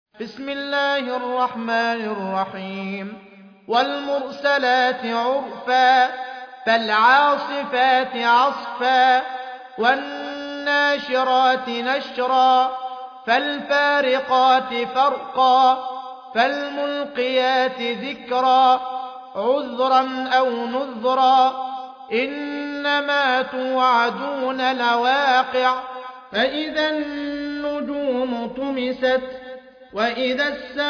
بسم الله الرحمن الرحيم والمرسلات عرفا فالعاصفات عصفا والناشرات نشرا فالفارقات فرقا فالملقيات ذكرا عذرا أو نذرا إنما توعدون لواقع فإذا النجوم طمست وإذا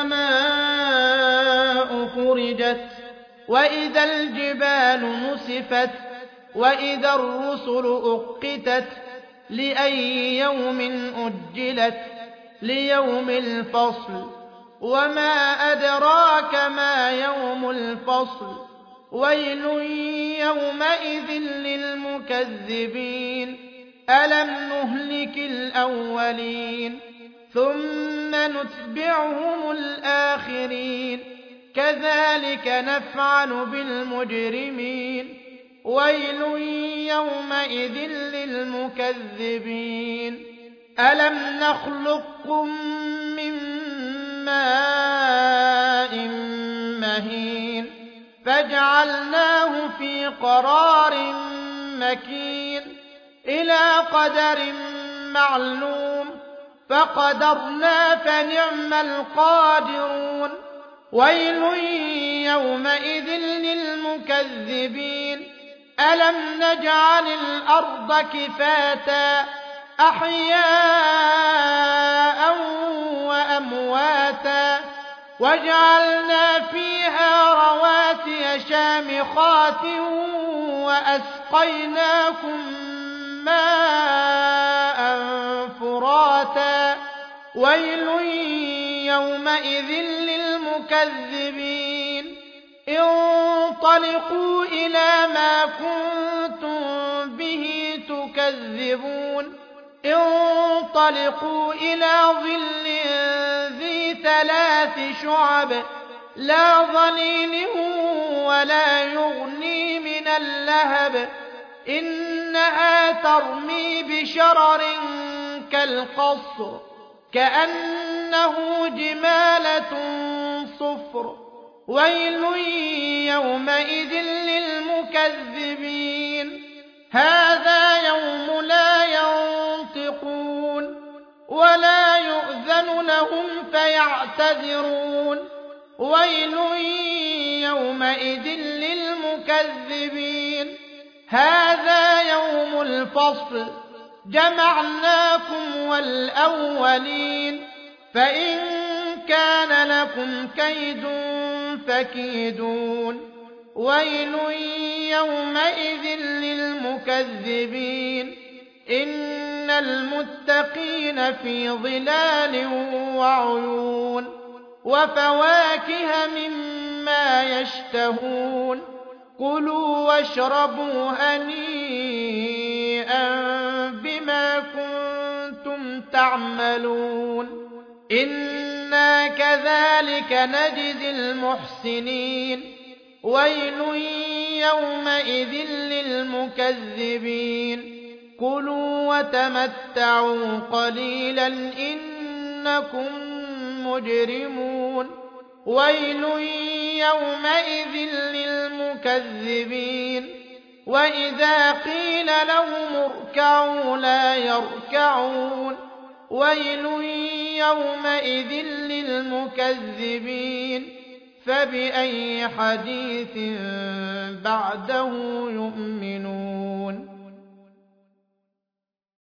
السماء فرجت وإذا الجبال نسفت وإذا الرسل أقتت لأي يوم أجلت ليوم الفصل وما أدراك ما يوم الفصل ويل يومئذ للمكذبين ألم نهلك الأولين ثم نتبعهم الآخرين كذلك نفعل بالمجرمين ويل يومئذ للمكذبين ألم نخلقكم من ماء مهين فجعلناه في قرار مكين إلى قدر معلوم فقدرنا فنعم القادرون ويل يومئذ للمكذبين ألم نجعل الأرض كفاتا أحياء وأمواتا وجعلنا فيها رواسي شامخات وأسقيناكم ماء فراتا ويل يومئذ للمكذبين انطلقوا إلى ما كنتم به تكذبون انطلقوا إلى ظل ذي 3 شعب لا ظليل ولا يغني من اللهب إنها ترمي بشرر كالقصر كأنه جمالة صفر ويل يومئذ للمكذبين هذا يوم لا ينطقون ولا يؤذن لهم فيعتذرون ويل يومئذ للمكذبين هذا يوم الفصل جمعناكم والأولين فإن كان لكم كيد فكيدون ويل يومئذ للمكذبين إن المتقين في ظلال وعيون وفواكه مما يشتهون كلوا واشربوا هنيئا بما كنتم تعملون إنا كذلك نجزي المحسنين ويل يومئذ للمكذبين كلوا وتمتعوا قليلا إنكم مجرمون ويل يومئذ للمكذبين وإذا قيل لهم اركعوا لا يركعون ويل يومئذ للمكذبين فبأي حديث بعده يؤمنون